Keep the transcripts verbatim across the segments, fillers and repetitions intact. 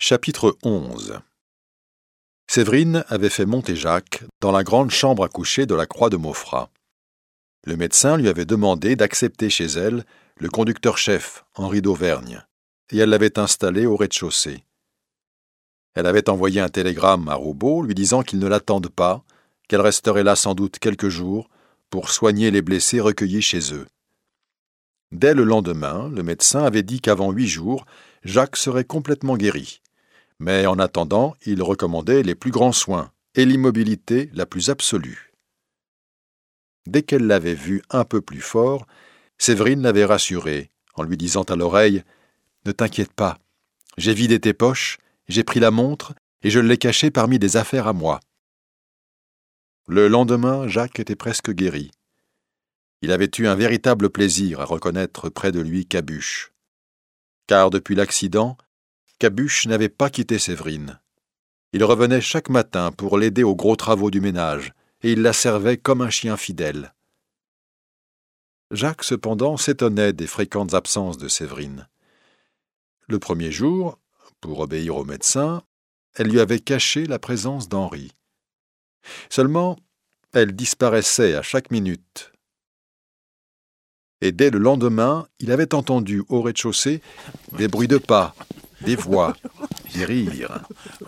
Chapitre onze. Séverine avait fait monter Jacques dans la grande chambre à coucher de la Croix de Maufras. Le médecin lui avait demandé d'accepter chez elle le conducteur-chef, Henri d'Auvergne, et elle l'avait installé au rez-de-chaussée. Elle avait envoyé un télégramme à Roubaud lui disant qu'il ne l'attende pas, qu'elle resterait là sans doute quelques jours pour soigner les blessés recueillis chez eux. Dès le lendemain, le médecin avait dit qu'avant huit jours, Jacques serait complètement guéri. Mais en attendant, il recommandait les plus grands soins et l'immobilité la plus absolue. Dès qu'elle l'avait vu un peu plus fort, Séverine l'avait rassuré en lui disant à l'oreille « Ne t'inquiète pas, j'ai vidé tes poches, j'ai pris la montre et je l'ai cachée parmi des affaires à moi. » Le lendemain, Jacques était presque guéri. Il avait eu un véritable plaisir à reconnaître près de lui Cabuche. Car depuis l'accident, Cabuche n'avait pas quitté Séverine. Il revenait chaque matin pour l'aider aux gros travaux du ménage, et il la servait comme un chien fidèle. Jacques, cependant, s'étonnait des fréquentes absences de Séverine. Le premier jour, pour obéir au médecin, elle lui avait caché la présence d'Henri. Seulement, elle disparaissait à chaque minute. Et dès le lendemain, il avait entendu au rez-de-chaussée des bruits de pas, des voix, des rires.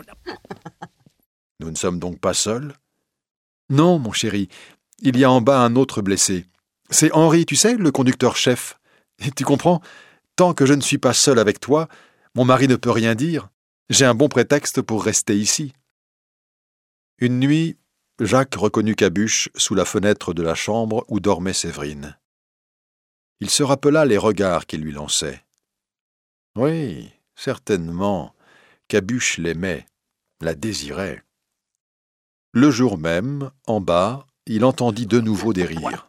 « Nous ne sommes donc pas seuls ?»« Non, mon chéri, il y a en bas un autre blessé. C'est Henri, tu sais, le conducteur-chef. Et tu comprends, tant que je ne suis pas seul avec toi, mon mari ne peut rien dire. J'ai un bon prétexte pour rester ici. » Une nuit, Jacques reconnut Cabuche sous la fenêtre de la chambre où dormait Séverine. Il se rappela les regards qu'il lui lançait. Oui, certainement, Cabuche l'aimait, la désirait. Le jour même, en bas, il entendit de nouveau des rires.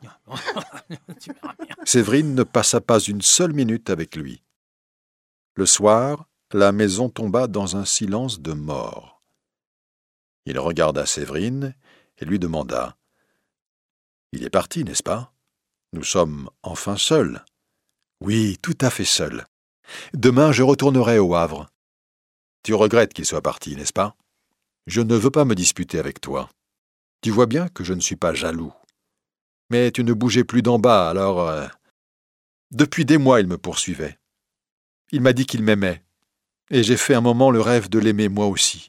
Séverine ne passa pas une seule minute avec lui. Le soir, la maison tomba dans un silence de mort. Il regarda Séverine et lui demanda « Il est parti, n'est-ce pas ? Nous sommes enfin seuls. »« Oui, tout à fait seuls. Demain, je retournerai au Havre. Tu regrettes qu'il soit parti, n'est-ce pas ? Je ne veux pas me disputer avec toi. Tu vois bien que je ne suis pas jaloux. Mais tu ne bougeais plus d'en bas, alors... Euh... Depuis des mois, il me poursuivait. Il m'a dit qu'il m'aimait, et j'ai fait un moment le rêve de l'aimer moi aussi.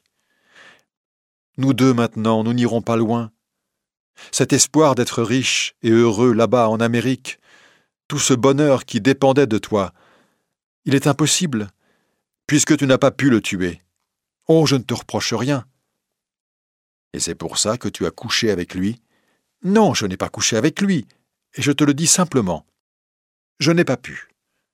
Nous deux, maintenant, nous n'irons pas loin. Cet espoir d'être riche et heureux là-bas en Amérique, tout ce bonheur qui dépendait de toi, il est impossible, puisque tu n'as pas pu le tuer. Oh, je ne te reproche rien. Et c'est pour ça que tu as couché avec lui ? Non, je n'ai pas couché avec lui, et je te le dis simplement. Je n'ai pas pu.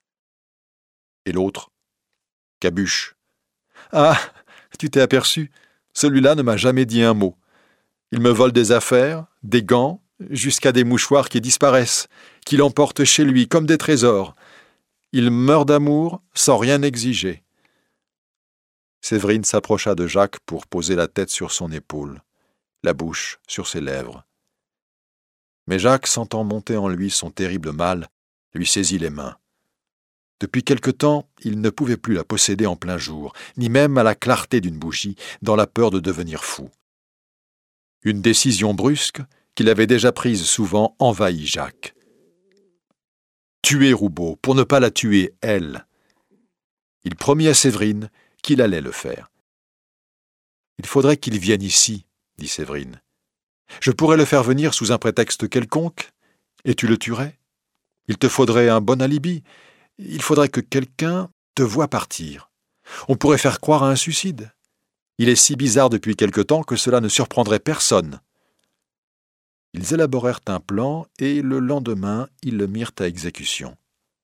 Et l'autre ? Cabuche. Ah, tu t'es aperçu, celui-là ne m'a jamais dit un mot. Il me vole des affaires, des gants, jusqu'à des mouchoirs qui disparaissent, qu'il emporte chez lui comme des trésors. Il meurt d'amour sans rien exiger. Séverine s'approcha de Jacques pour poser la tête sur son épaule, la bouche sur ses lèvres. Mais Jacques, sentant monter en lui son terrible mal, lui saisit les mains. Depuis quelque temps, il ne pouvait plus la posséder en plein jour, ni même à la clarté d'une bougie, dans la peur de devenir fou. Une décision brusque, qu'il avait déjà prise souvent, envahit Jacques. Tuer Roubaud, pour ne pas la tuer, elle. Il promit à Séverine qu'il allait le faire. « Il faudrait qu'il vienne ici, » dit Séverine. « Je pourrais le faire venir sous un prétexte quelconque, et tu le tuerais. Il te faudrait un bon alibi. Il faudrait que quelqu'un te voie partir. On pourrait faire croire à un suicide. Il est si bizarre depuis quelque temps que cela ne surprendrait personne. » Ils élaborèrent un plan et le lendemain, ils le mirent à exécution.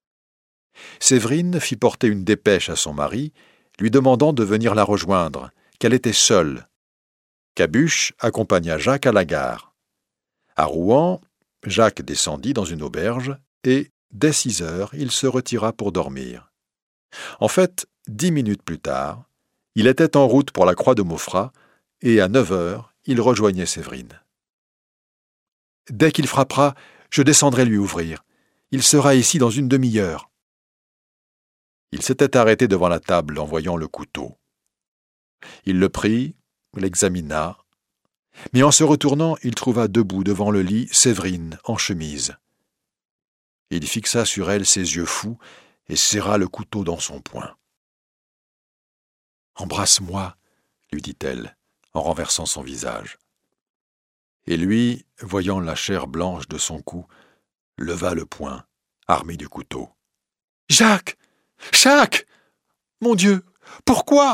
Séverine fit porter une dépêche à son mari, lui demandant de venir la rejoindre, qu'elle était seule. Cabuche accompagna Jacques à la gare. À Rouen, Jacques descendit dans une auberge et, dès six heures, il se retira pour dormir. En fait, dix minutes plus tard, il était en route pour la Croix de Maufras et à neuf heures, il rejoignait Séverine. « Dès qu'il frappera, je descendrai lui ouvrir. Il sera ici dans une demi-heure. » Il s'était arrêté devant la table en voyant le couteau. Il le prit, l'examina, mais en se retournant, il trouva debout devant le lit Séverine en chemise. Il fixa sur elle ses yeux fous et serra le couteau dans son poing. « Embrasse-moi, » lui dit-elle, en renversant son visage. Et lui, voyant la chair blanche de son cou, leva le poing, armé du couteau. « Jacques! Jacques! Mon Dieu! Pourquoi ?»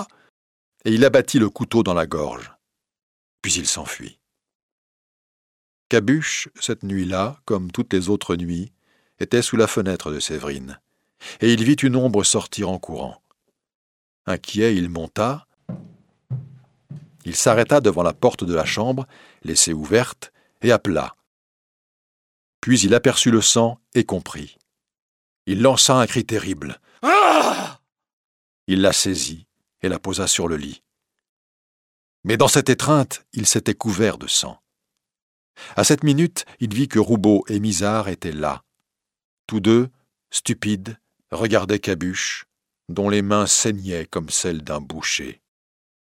Et il abattit le couteau dans la gorge. Puis il s'enfuit. Cabuche, cette nuit-là, comme toutes les autres nuits, était sous la fenêtre de Séverine, et il vit une ombre sortir en courant. Inquiet, il monta. Il s'arrêta devant la porte de la chambre, laissée ouverte, et appela. Puis il aperçut le sang et comprit. Il lança un cri terrible. Ah ! Il la saisit et la posa sur le lit. Mais dans cette étreinte, il s'était couvert de sang. À cette minute, il vit que Roubaud et Misard étaient là. Tous deux, stupides, regardaient Cabuche, dont les mains saignaient comme celles d'un boucher.